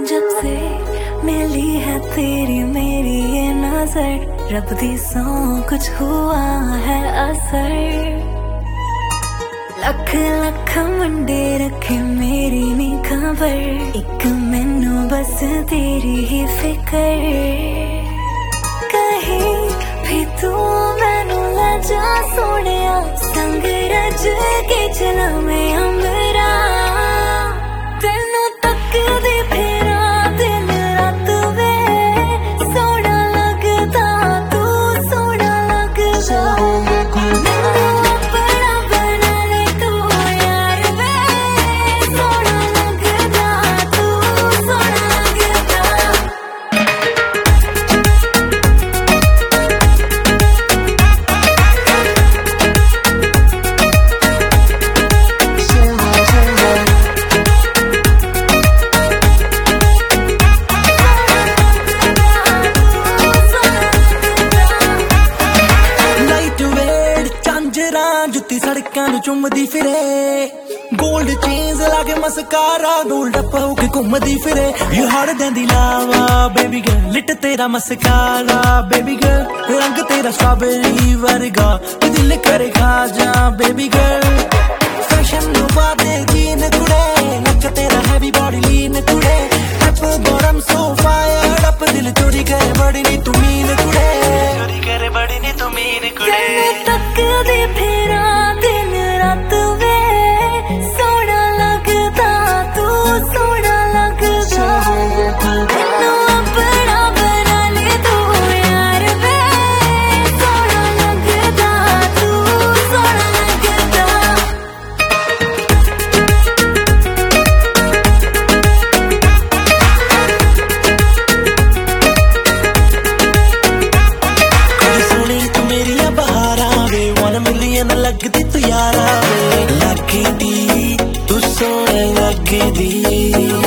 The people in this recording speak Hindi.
जब से मिली है तेरी मेरी ये नजर, रब दी सौ कुछ हुआ है असर। लख लख मुंडे रखे मेरी नी खबर, एक मैनू बस तेरी ही फिकर। कहीं भी तू मैनू ले जा सोनिया, संग रज के चला मैं अमरा। तेनू तकदी फिरा दिन रात वे, सोना लगदा तू सोना लगदा। जुत्ती सड़कां नूं चुमदी फिरे, गोल्ड चेन्स लाके मस्कारा दूल डप्पा होके घूमदी फिरे। यू हर देंदी लावा बेबी गर्ल, लिट तेरा मस्कारा बेबी गर्ल, रंग तेरा स्ट्रॉबेरी वर्गा, दिल करे खा जा बेबी गर्ल। फैशन नूं बादे जीन कुड़े, लक तेरा हैवी बॉडी लीन कुड़े, up bottom so fire up, दिल चोरी करे बड़ी नी तू मीन कुड़े, चोरी करे बड़ी नी तू मीन कुड़े। तकदी फिरा दिन रात वे, सोना लगदा तू सोना लगदा। मैनू अपना बना ले तू यार वे, सोना लगदा तू सोना लगदा। सोनी तू मेरिया बहारा वे, 1 मिलियन लगदी तू यारा वे, लगदी तू सोने लगदी।